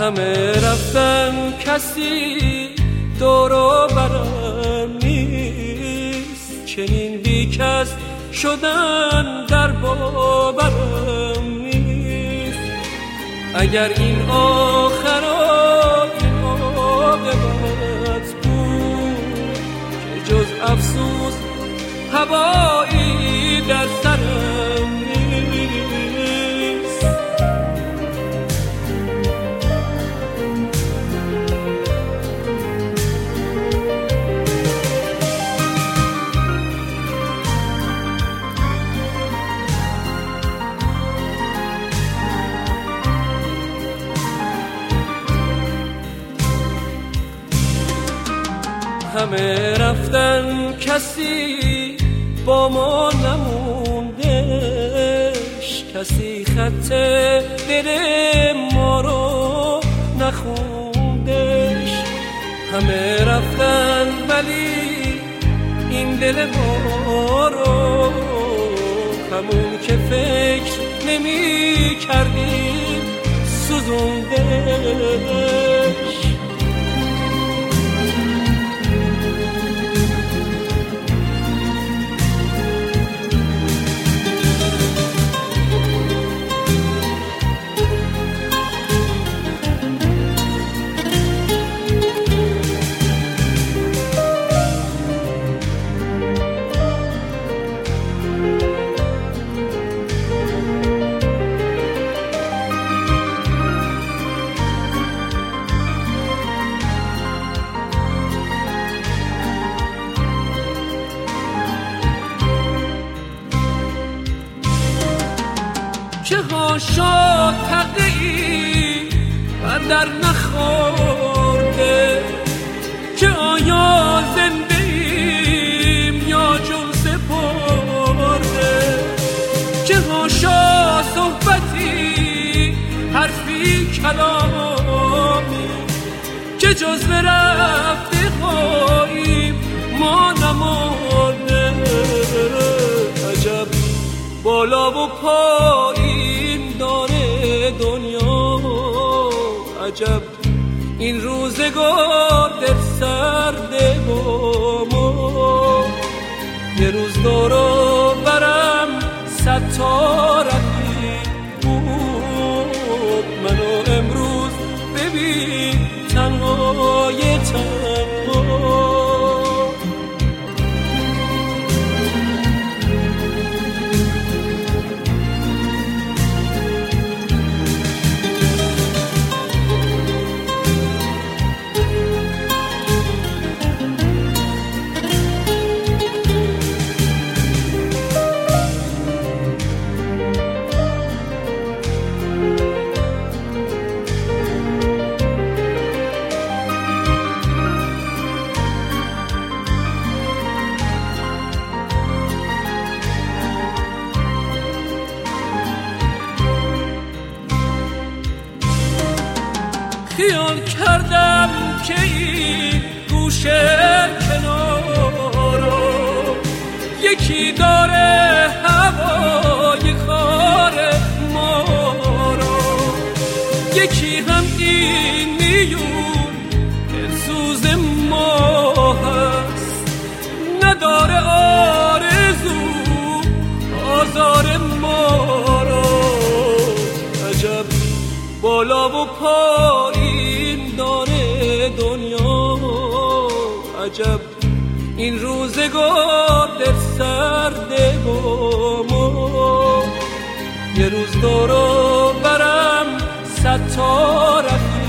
همه رفتن کسی دورو برم نیست، چنین بی کس شدن در باورم نیست. اگر این آخرات عاقبت بود که جز افسوس هوایی در سرم نیست. همه رفتن کسی با ما نموندش، کسی خط دل ما رو نخوندش. همه رفتن ولی این دل ما رو همون که فکر نمی کردیم سوزوندش. چه ها شد تقدیری بندر نخورده، که آیا زنده ایم یا جون سپرده. چه ها شد صحبتی حرفی کلامی، که جز به رفته خواهیم ما نمانده. عجب بالا و پایین داره دنیا، عجب این روزگار در سرده با ما. یه روز دورو برم 100 تا رفیق بود، منو امروز ببین تنهای تنها. خیال کردم که این گوشه کنارو یکی داره هوای خار ما رو، یکی هم این میون دلسوز ما هست، نداره آرزو آزار ما رو. عجب بالا و پایین داره دنیا، عجب این روزگار در سرده با ما. یه روز دورو برم 100 تا رفیق